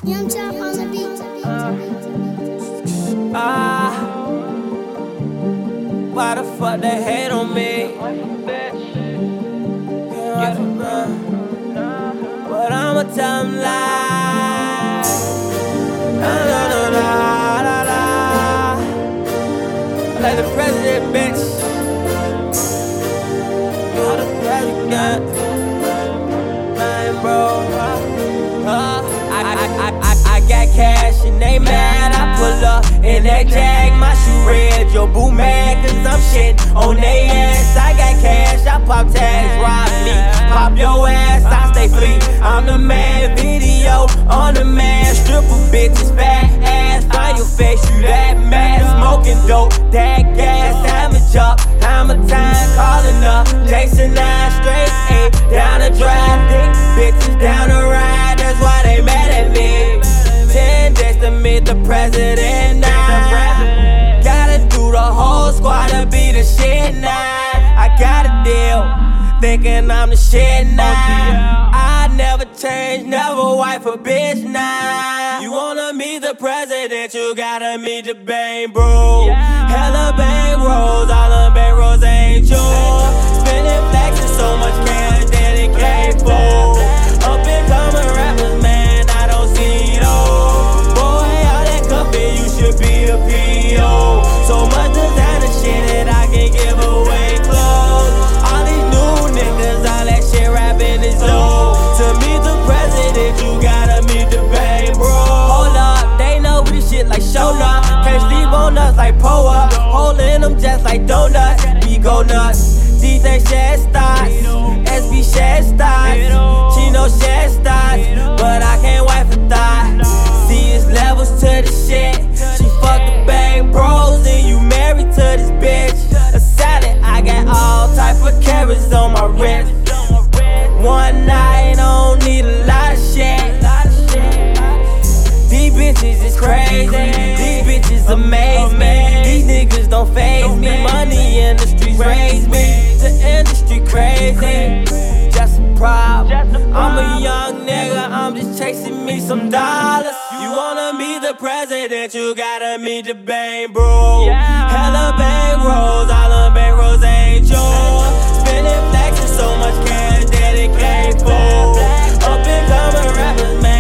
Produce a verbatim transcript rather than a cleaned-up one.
Young Chop on the beat. Ah, why the fuck they hate on me? Yeah, but I'ma tell them lies. La la la la la la. Like the president, bitch. You're the president, man, bro. Uh, I, I, I, I, I got cash and they mad. I pull up in that jag, my shoe red. Your boo mad cause I'm shit on they ass. I got cash, I pop tags, rob me, pop your ass, I stay free. I'm the man, video on the man. Stripper bitches, fat ass, find your face, you that mad. Smoking dope, that gas, damage up, time of time, calling up. Jason nine straight, eight, down the drive, thick bitches down the ride. That's why they mad at me. Ten days to meet the president now. Gotta do the whole squad to be the shit now. I got a deal, thinking I'm the shit now. I never change, never wife a bitch now. You wanna meet the president, you gotta meet the bang bro. Hella bang rolls, all the bang rolls ain't yours. Spinning flexing so much cash that it can't fold. Up and coming rappers, man, I don't see those. Boy, all that coffee, you should be a P O. So much designer shit that I can give away clothes. All these new niggas, all that shit rapping is low. To meet the president, you gotta meet the bang bro. Hold up, they know this shit like show up. Can't sleep on us like Poe up. Holding them just like donuts. We go nuts. D J Shed Stocks, S B Shed Stocks, Chino Shed Stocks, but I can't wipe a thought. See, it's levels to the shit. She fuck the bang bros and you married to this bitch. A salad, I got all type of carrots on my wrist. One night, don't need a lot of shit. These bitches is crazy, these bitches amaze me. These niggas don't faze me, money in the streets raise me. The industry crazy, just a prop. I'm a young nigga, I'm just chasing me some dollars. You wanna meet the president, you gotta meet the bang bro. Hella bang rolls, all the bang rolls ain't yours. Spinning flexing so much cash that it can't fold. Up and coming rappers, man.